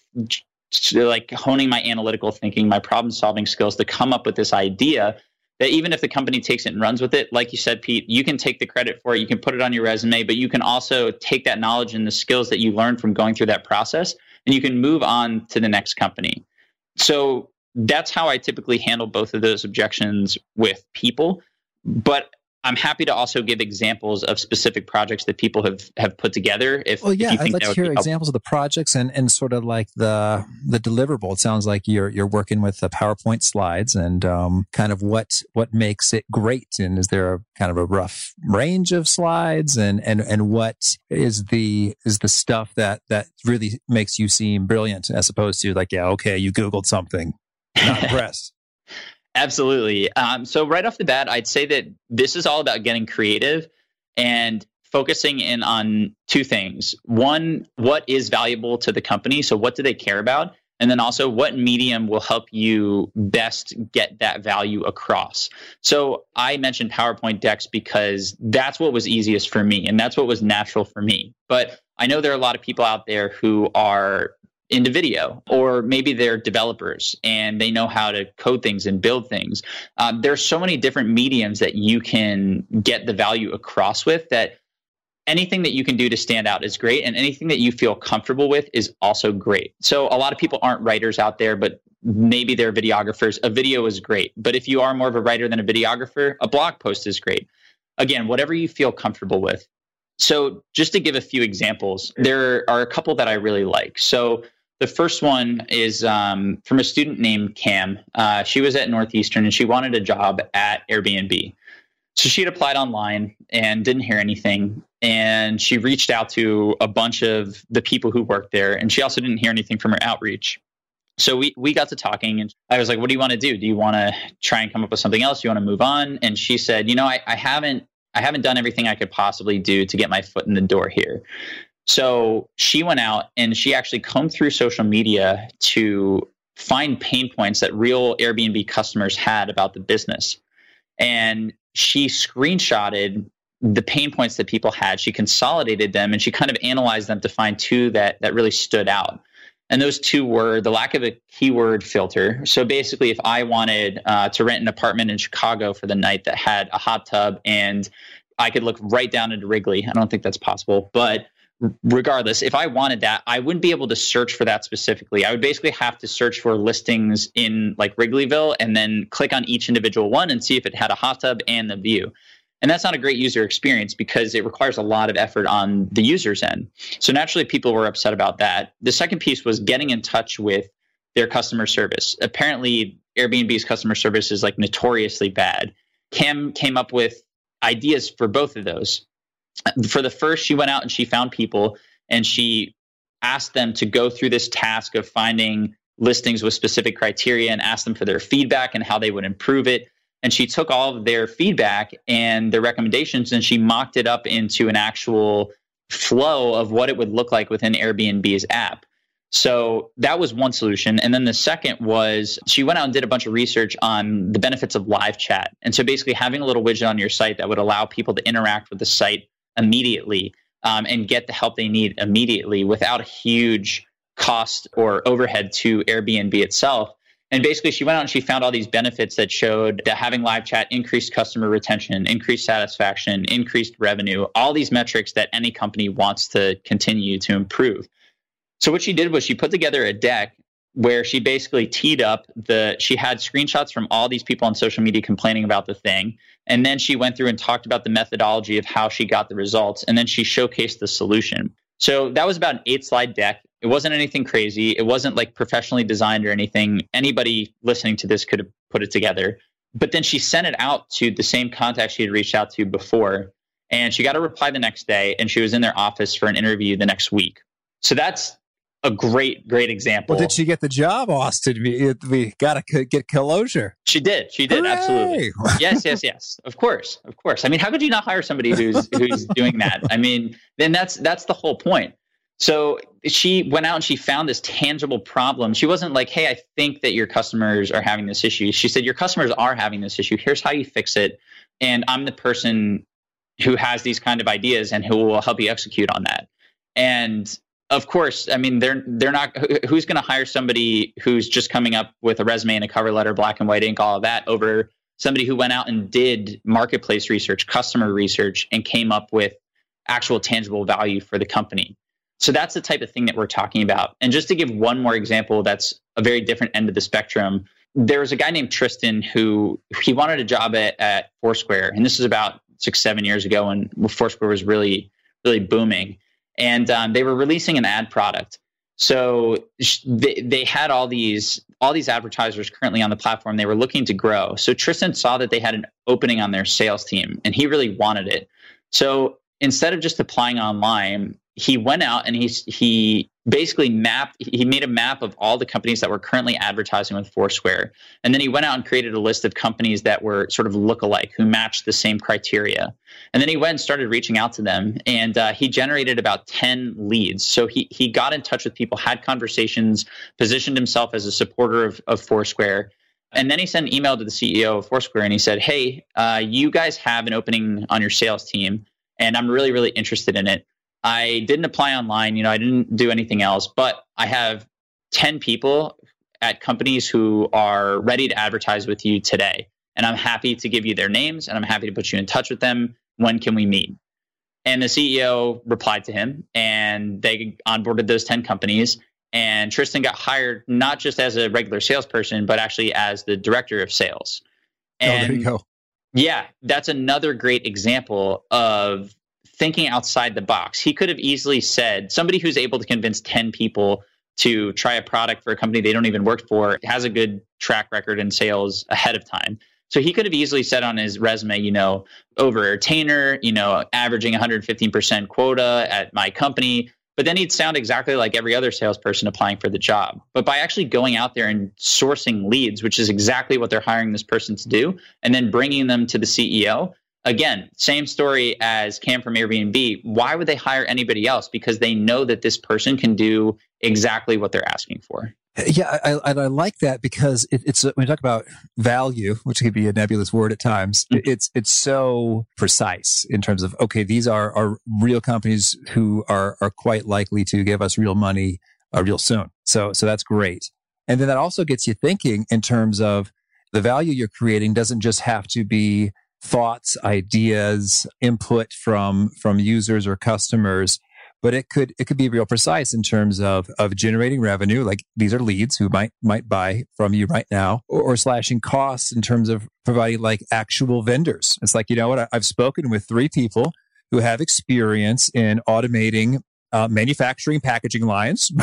like honing my analytical thinking, my problem solving skills to come up with this idea that even if the company takes it and runs with it, like you said, Pete, you can take the credit for it. You can put it on your resume, but you can also take that knowledge and the skills that you learned from going through that process, and you can move on to the next company. So that's how I typically handle both of those objections with people. But I'm happy to also give examples of specific projects that people have, have put together. If, well, yeah, if you think let's hear examples of the projects and, and sort of like the the deliverable. It sounds like you're you're working with the PowerPoint slides and um, kind of what what makes it great. And is there a kind of a rough range of slides? And and and what is the is the stuff that that really makes you seem brilliant, as opposed to like, yeah, okay, you Googled something, not impressed. Absolutely. Um, so right off the bat, I'd say that this is all about getting creative and focusing in on two things. One, what is valuable to the company? So what do they care about? And then also, what medium will help you best get that value across? So I mentioned PowerPoint decks because that's what was easiest for me, and that's what was natural for me. But I know there are a lot of people out there who are into video, or maybe they're developers and they know how to code things and build things. Um, there's so many different mediums that you can get the value across with, that anything that you can do to stand out is great, and anything that you feel comfortable with is also great. So a lot of people aren't writers out there, but maybe they're videographers. A video is great. But if you are more of a writer than a videographer, a blog post is great. Again, whatever you feel comfortable with. So just to give a few examples, there are a couple that I really like. So the first one is um, from a student named Cam. Uh, she was at Northeastern and she wanted a job at Airbnb. So she had applied online and didn't hear anything. And she reached out to a bunch of the people who worked there. And she also didn't hear anything from her outreach. So we, we got to talking and I was like, what do you want to do? Do you want to try and come up with something else? Do you want to move on? And she said, you know, I, I haven't I haven't done everything I could possibly do to get my foot in the door here. So she went out and she actually combed through social media to find pain points that real Airbnb customers had about the business. And she screenshotted the pain points that people had. She consolidated them and she kind of analyzed them to find two that that really stood out. And those two were the lack of a keyword filter. So basically, if I wanted uh, to rent an apartment in Chicago for the night that had a hot tub and I could look right down into Wrigley, I don't think that's possible. But regardless, if I wanted that, I wouldn't be able to search for that specifically. I would basically have to search for listings in like Wrigleyville and then click on each individual one and see if it had a hot tub and the view. And that's not a great user experience because it requires a lot of effort on the user's end. So naturally, people were upset about that. The second piece was getting in touch with their customer service. Apparently, Airbnb's customer service is like notoriously bad. Cam came up with ideas for both of those. For the first, she went out and she found people and she asked them to go through this task of finding listings with specific criteria and asked them for their feedback and how they would improve it. And she took all of their feedback and their recommendations and she mocked it up into an actual flow of what it would look like within Airbnb's app. So that was one solution. And then the second was she went out and did a bunch of research on the benefits of live chat. And so basically having a little widget on your site that would allow people to interact with the site immediately um, and get the help they need immediately without a huge cost or overhead to Airbnb itself. And basically, she went out and she found all these benefits that showed that having live chat increased customer retention, increased satisfaction, increased revenue, all these metrics that any company wants to continue to improve. So what she did was she put together a deck where she basically teed up the, she had screenshots from all these people on social media complaining about the thing. And then she went through and talked about the methodology of how she got the results. And then she showcased the solution. So that was about an eight slide deck. It wasn't anything crazy. It wasn't like professionally designed or anything. Anybody listening to this could have put it together. But then she sent it out to the same contact she had reached out to before. And she got a reply the next day. And she was in their office for an interview the next week. So that's a great, great example. Well, did she get the job, Austin? We, we got to get closure. She did. She did. Hooray! Absolutely. Yes, yes, yes. Of course. Of course. I mean, how could you not hire somebody who's who's doing that? I mean, then that's that's the whole point. So she went out and she found this tangible problem. She wasn't like, hey, I think that your customers are having this issue. She said, your customers are having this issue. Here's how you fix it. And I'm the person who has these kind of ideas and who will help you execute on that. And of course, I mean, they're they're not, who's going to hire somebody who's just coming up with a resume and a cover letter, black and white ink, all of that, over somebody who went out and did marketplace research, customer research, and came up with actual tangible value for the company. So that's the type of thing that we're talking about. And just to give one more example, that's a very different end of the spectrum. There was a guy named Tristan who he wanted a job at, at Foursquare. And this is about six, seven years ago when Foursquare was really, really booming. And um, they were releasing an ad product. So they, they had all these all these advertisers currently on the platform. They were looking to grow. So Tristan saw that they had an opening on their sales team, and he really wanted it. So instead of just applying online, he went out and he he basically mapped, he made a map of all the companies that were currently advertising with Foursquare. And then he went out and created a list of companies that were sort of lookalike, who matched the same criteria. And then he went and started reaching out to them. And uh, he generated about ten leads. So he he got in touch with people, had conversations, positioned himself as a supporter of, of Foursquare. And then he sent an email to the C E O of Foursquare and he said, hey, uh, you guys have an opening on your sales team, and I'm really, really interested in it. I didn't apply online, you know, I didn't do anything else, but I have ten people at companies who are ready to advertise with you today. And I'm happy to give you their names and I'm happy to put you in touch with them. When can we meet? And the C E O replied to him and they onboarded those ten companies. And Tristan got hired not just as a regular salesperson, but actually as the director of sales. And oh, there you go. Yeah, that's another great example of thinking outside the box. He could have easily said, somebody who's able to convince ten people to try a product for a company they don't even work for has a good track record in sales ahead of time. So he could have easily said on his resume, you know, over retainer, you know, averaging one hundred fifteen percent quota at my company. But then he'd sound exactly like every other salesperson applying for the job. But by actually going out there and sourcing leads, which is exactly what they're hiring this person to do, and then bringing them to the C E O, again, same story as Cam from Airbnb. Why would they hire anybody else? Because they know that this person can do exactly what they're asking for. Yeah, I, I, I like that because it, it's when we talk about value, which could be a nebulous word at times. Mm-hmm. It's it's so precise in terms of, okay, these are, are real companies who are are quite likely to give us real money uh, real soon. So so that's great, and then that also gets you thinking in terms of the value you're creating doesn't just have to be thoughts, ideas, input from from users or customers. But it could it could be real precise in terms of of generating revenue, like these are leads who might might buy from you right now, or, or slashing costs in terms of providing like actual vendors. It's like, you know what, I, I've spoken with three people who have experience in automating uh, manufacturing packaging lines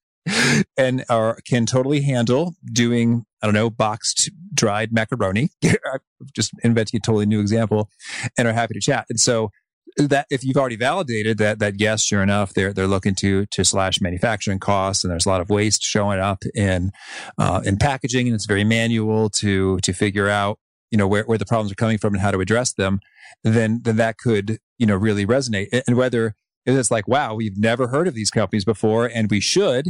and are can totally handle doing, I don't know, boxed dried macaroni. Just inventing a totally new example, and are happy to chat. And so that if you've already validated that, that yes, sure enough, they're they're looking to to slash manufacturing costs, and there's a lot of waste showing up in uh, in packaging, and it's very manual to to figure out, you know, where, where the problems are coming from and how to address them, then then that could, you know, really resonate. And whether it's like, wow, we've never heard of these companies before, and we should,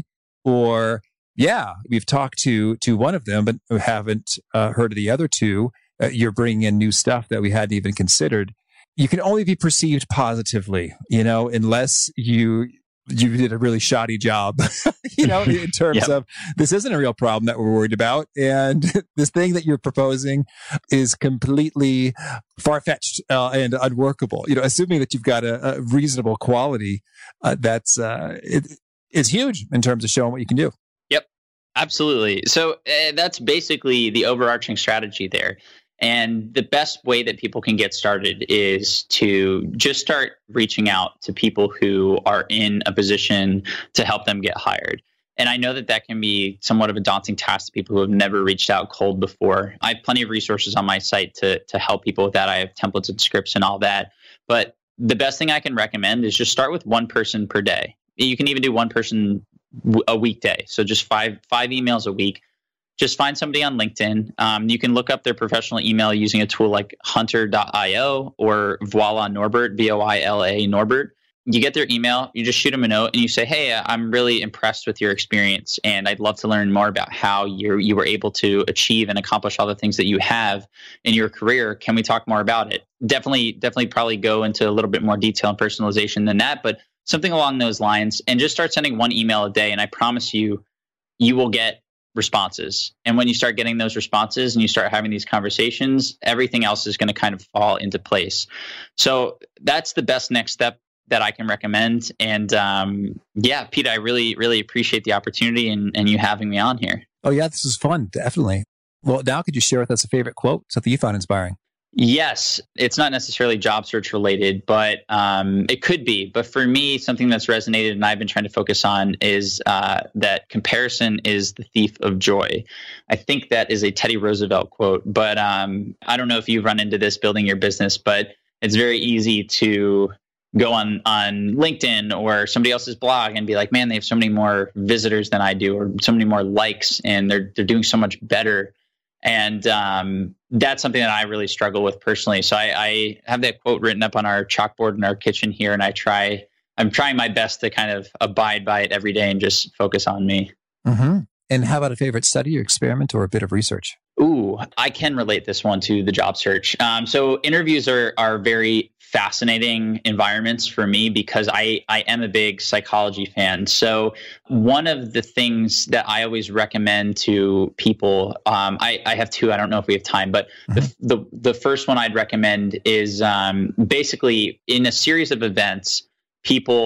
or yeah, we've talked to to one of them, but haven't uh, heard of the other two. Uh, you're bringing in new stuff that we hadn't even considered. You can only be perceived positively, you know, unless you you did a really shoddy job, you know, in terms yep. of this isn't a real problem that we're worried about. And this thing that you're proposing is completely far-fetched uh, and unworkable. You know, assuming that you've got a, a reasonable quality, uh, that's uh, it, it's huge in terms of showing what you can do. Yep, absolutely. So uh, that's basically the overarching strategy there. And the best way that people can get started is to just start reaching out to people who are in a position to help them get hired. And I know that that can be somewhat of a daunting task to people who have never reached out cold before. I have plenty of resources on my site to, to help people with that. I have templates and scripts and all that. But the best thing I can recommend is just start with one person per day. You can even do one person a weekday. So just five five emails a week. Just find somebody on LinkedIn. Um, you can look up their professional email using a tool like hunter dot io or Voila Norbert, V O I L A Norbert. You get their email, you just shoot them a note and you say, hey, I'm really impressed with your experience and I'd love to learn more about how you you were able to achieve and accomplish all the things that you have in your career. Can we talk more about it? Definitely, definitely probably go into a little bit more detail and personalization than that, but something along those lines, and just start sending one email a day. And I promise you, you will get responses. And when you start getting those responses and you start having these conversations, everything else is going to kind of fall into place. So that's the best next step that I can recommend. And um, yeah, Pete, I really, really appreciate the opportunity and, and you having me on here. Oh yeah, this is fun. Definitely. Well, now could you share with us a favorite quote, something you found inspiring? Yes, it's not necessarily job search related, but um, it could be. But for me, something that's resonated and I've been trying to focus on is uh, that comparison is the thief of joy. I think that is a Teddy Roosevelt quote, but um, I don't know if you've run into this building your business, but it's very easy to go on, on LinkedIn or somebody else's blog and be like, man, they have so many more visitors than I do, or so many more likes, and they're they're doing so much better. And um, that's something that I really struggle with personally. So I, I have that quote written up on our chalkboard in our kitchen here, and I try, I'm trying my best to kind of abide by it every day and just focus on me. Mm-hmm. And how about a favorite study or experiment or a bit of research? Ooh, I can relate this one to the job search. Um, so interviews are are very fascinating environments for me because I, I am a big psychology fan. So one of the things that I always recommend to people, um, I, I have two, I don't know if we have time, but mm-hmm. the, the the first one I'd recommend is um, basically in a series of events, people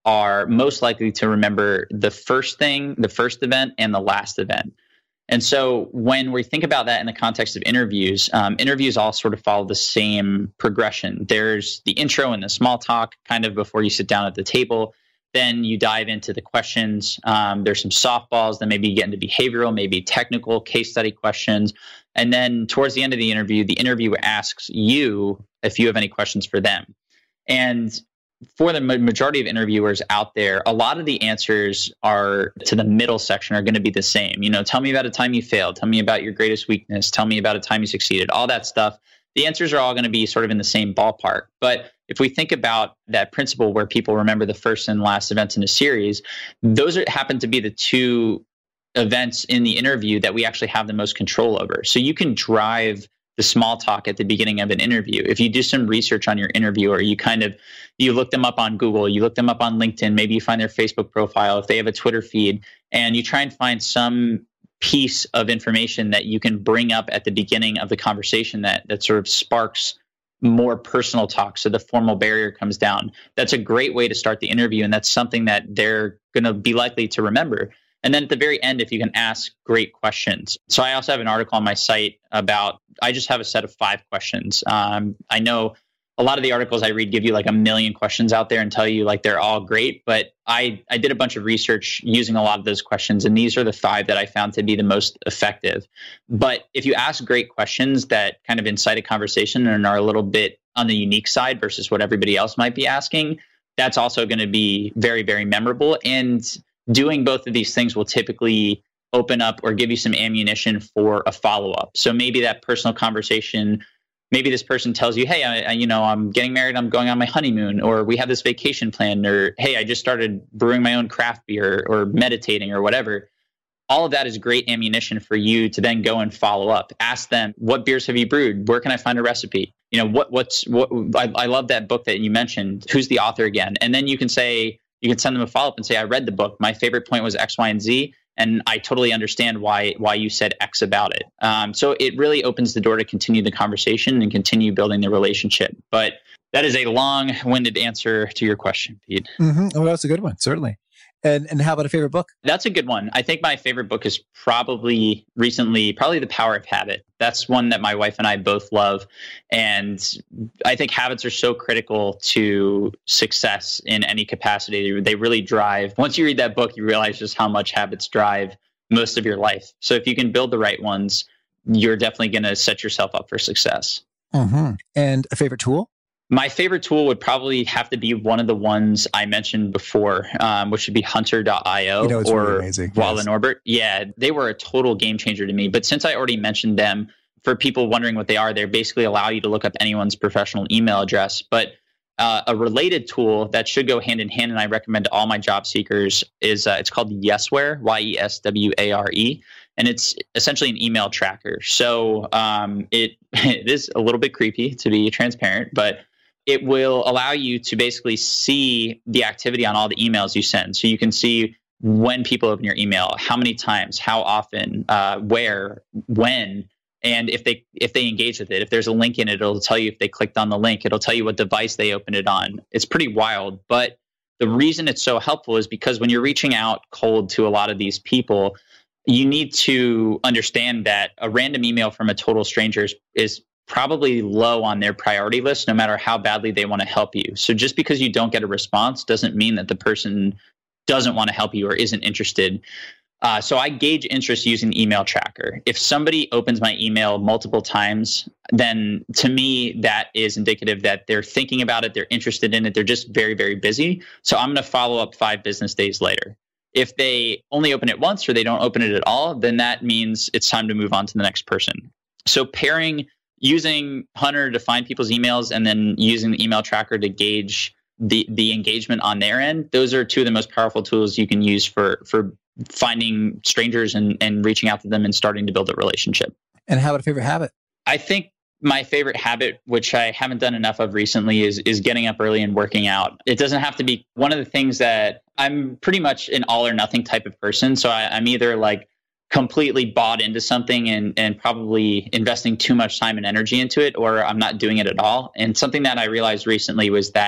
are most likely to remember the first thing, the first event, and the last event. And so when we think about that in the context of interviews, um, interviews all sort of follow the same progression. There's the intro and the small talk kind of before you sit down at the table. Then you dive into the questions. Um, there's some softballs. Then maybe you get into behavioral, maybe technical case study questions. And then towards the end of the interview, the interviewer asks you if you have any questions for them. And for the majority of interviewers out there, a lot of the answers are to the middle section are going to be the same. You know, tell me about a time you failed. Tell me about your greatest weakness. Tell me about a time you succeeded. All that stuff. The answers are all going to be sort of in the same ballpark. But if we think about that principle where people remember the first and last events in a series, those are, happen to be the two events in the interview that we actually have the most control over. So you can drive the small talk at the beginning of an interview. If you do some research on your interviewer, you kind of, you look them up on Google, you look them up on LinkedIn, maybe you find their Facebook profile, if they have a Twitter feed, and you try and find some piece of information that you can bring up at the beginning of the conversation that that sort of sparks more personal talk, so the formal barrier comes down. That's a great way to start the interview, and that's something that they're going to be likely to remember. And then at the very end, if you can ask great questions. So I also have an article on my site about, I just have a set of five questions. Um, I know a lot of the articles I read give you like a million questions out there and tell you like they're all great, but I, I did a bunch of research using a lot of those questions, and these are the five that I found to be the most effective. But if you ask great questions that kind of incite a conversation and are a little bit on the unique side versus what everybody else might be asking, that's also going to be very, very memorable. And doing both of these things will typically open up or give you some ammunition for a follow-up. So maybe that personal conversation, maybe this person tells you, hey, I, I, you know, I'm getting married, I'm going on my honeymoon, or we have this vacation plan, or hey, I just started brewing my own craft beer, or meditating, or whatever. All of that is great ammunition for you to then go and follow up. Ask them, what beers have you brewed? Where can I find a recipe? You know, what what's what I, I love that book that you mentioned. Who's the author again? And then you can say, you can send them a follow-up and say, I read the book. My favorite point was X, Y, and Z, and I totally understand why why you said X about it. Um, so it really opens the door to continue the conversation and continue building the relationship. But that is a long-winded answer to your question, Pete. Mm-hmm. Oh, that's a good one, certainly. And and how about a favorite book? That's a good one. I think my favorite book is probably recently, probably The Power of Habit. That's one that my wife and I both love. And I think habits are so critical to success in any capacity. They really drive. Once you read that book, you realize just how much habits drive most of your life. So if you can build the right ones, you're definitely going to set yourself up for success. Mm-hmm. And a favorite tool? My favorite tool would probably have to be one of the ones I mentioned before, um, which would be hunter dot io, you know, or really amazing. Walla Yes. Norbert. Yeah, they were a total game changer to me. But since I already mentioned them, for people wondering what they are, they basically allow you to look up anyone's professional email address. But uh, a related tool that should go hand in hand, and I recommend to all my job seekers, is uh, it's called Yesware, Y E S W A R E. And it's essentially an email tracker. So um, it it is a little bit creepy, to be transparent, but it will allow you to basically see the activity on all the emails you send. So you can see when people open your email, how many times, how often, uh, where, when, and if they if they engage with it. If there's a link in it, it'll tell you if they clicked on the link. It'll tell you what device they opened it on. It's pretty wild. But the reason it's so helpful is because when you're reaching out cold to a lot of these people, you need to understand that a random email from a total stranger is, is probably low on their priority list, no matter how badly they want to help you. So just because you don't get a response doesn't mean that the person doesn't want to help you or isn't interested. Uh, so I gauge interest using the email tracker. If somebody opens my email multiple times, then to me, that is indicative that they're thinking about it, they're interested in it, they're just very, very busy. So I'm going to follow up five business days later. If they only open it once or they don't open it at all, then that means it's time to move on to the next person. So pairing using Hunter to find people's emails and then using the email tracker to gauge the the engagement on their end, those are two of the most powerful tools you can use for for finding strangers and, and reaching out to them and starting to build a relationship. And how about a favorite habit? I think my favorite habit, which I haven't done enough of recently, is is getting up early and working out. It doesn't have to be one of the things that I'm pretty much an all or nothing type of person. So I, I'm either like completely bought into something and, and probably investing too much time and energy into it, or I'm not doing it at all. And something that I realized recently was that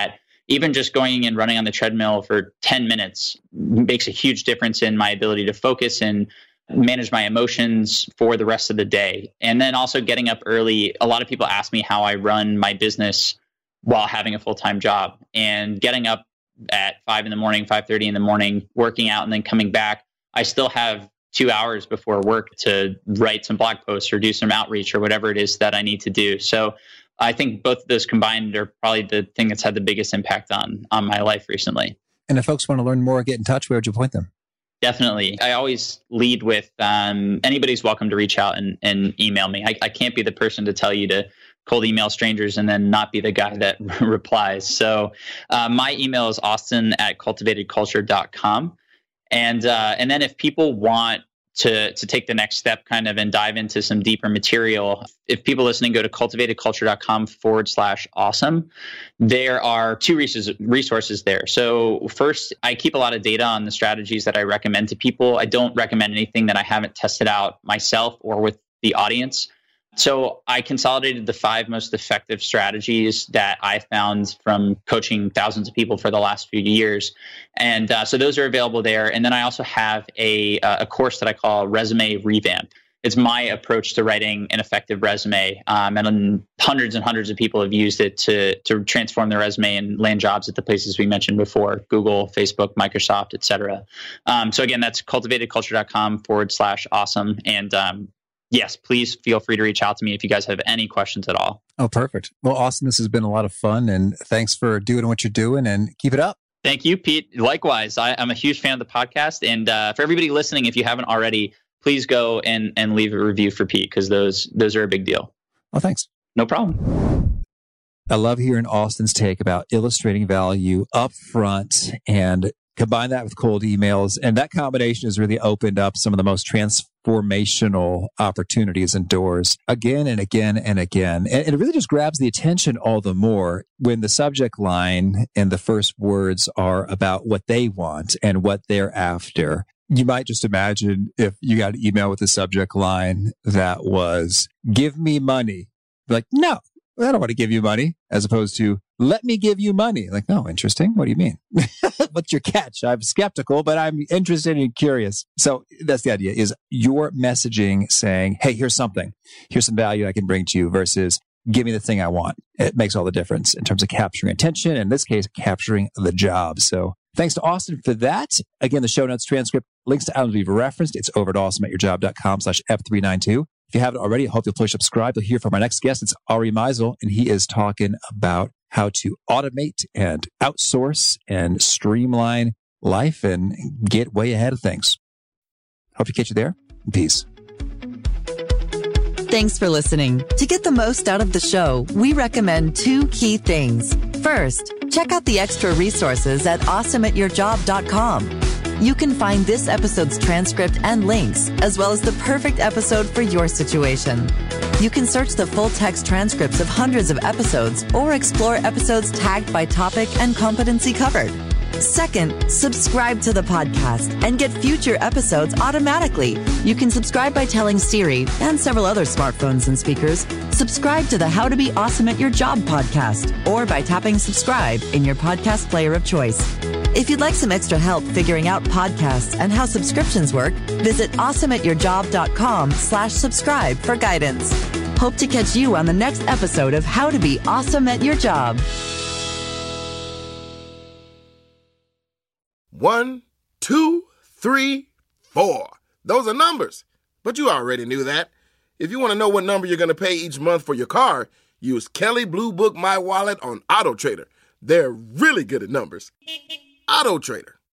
even just going and running on the treadmill for ten minutes makes a huge difference in my ability to focus and manage my emotions for the rest of the day. And then also getting up early. A lot of people ask me how I run my business while having a full-time job, and getting up at five in the morning, five thirty in the morning, working out, and then coming back. I still have two hours before work to write some blog posts or do some outreach or whatever it is that I need to do. So I think both of those combined are probably the thing that's had the biggest impact on, on my life recently. And if folks want to learn more, get in touch, where would you point them? Definitely. I always lead with um, anybody's welcome to reach out and, and email me. I, I can't be the person to tell you to cold email strangers and then not be the guy that replies. So uh, my email is austin at cultivated culture dot com. And uh, and then if people want to to take the next step kind of and dive into some deeper material, if people listening go to cultivated culture dot com forward slash awesome, there are two resources there. So first, I keep a lot of data on the strategies that I recommend to people. I don't recommend anything that I haven't tested out myself or with the audience. So I consolidated the five most effective strategies that I found from coaching thousands of people for the last few years. And uh, so those are available there. And then I also have a, a course that I call Resume Revamp. It's my approach to writing an effective resume. Um, and hundreds and hundreds of people have used it to, to transform their resume and land jobs at the places we mentioned before: Google, Facebook, Microsoft, et cetera. Um, so again, that's cultivated culture dot com forward slash awesome. And um, yes, please feel free to reach out to me if you guys have any questions at all. Oh, perfect. Well, Austin, this has been a lot of fun, and thanks for doing what you're doing, and keep it up. Thank you, Pete. Likewise, I, I'm a huge fan of the podcast. And uh, for everybody listening, if you haven't already, please go and, and leave a review for Pete, because those those are a big deal. Oh, thanks. No problem. I love hearing Austin's take about illustrating value up front and combine that with cold emails. And that combination has really opened up some of the most transformational opportunities and doors again and again and again. And it really just grabs the attention all the more when the subject line and the first words are about what they want and what they're after. You might just imagine if you got an email with a subject line that was, "Give me money." Like, no, I don't want to give you money, as opposed to, "Let me give you money." Like, no, interesting. What do you mean? What's your catch? I'm skeptical, but I'm interested and curious. So that's the idea, is your messaging saying, hey, here's something. Here's some value I can bring to you, versus give me the thing I want. It makes all the difference in terms of capturing attention. In this case, capturing the job. So thanks to Austin for that. Again, the show notes, transcript, links to items we've referenced. It's over at awesome at your job dot com slash F three ninety-two. If you haven't already, I hope you'll push subscribe. You'll hear from our next guest. It's Ari Meisel, and he is talking about how to automate and outsource and streamline life and get way ahead of things. Hope to catch you there. Peace. Thanks for listening. To get the most out of the show, we recommend two key things. First, check out the extra resources at awesome at your job dot com. You can find this episode's transcript and links, as well as the perfect episode for your situation. You can search the full text transcripts of hundreds of episodes or explore episodes tagged by topic and competency covered. Second, subscribe to the podcast and get future episodes automatically. You can subscribe by telling Siri and several other smartphones and speakers, subscribe to the How to Be Awesome at Your Job podcast, or by tapping subscribe in your podcast player of choice. If you'd like some extra help figuring out podcasts and how subscriptions work, visit awesome at your job dot com slash subscribe for guidance. Hope to catch you on the next episode of How to Be Awesome at Your Job. One, two, three, four. Those are numbers. But you already knew that. If you want to know what number you're going to pay each month for your car, use Kelley Blue Book My Wallet on AutoTrader. They're really good at numbers. AutoTrader.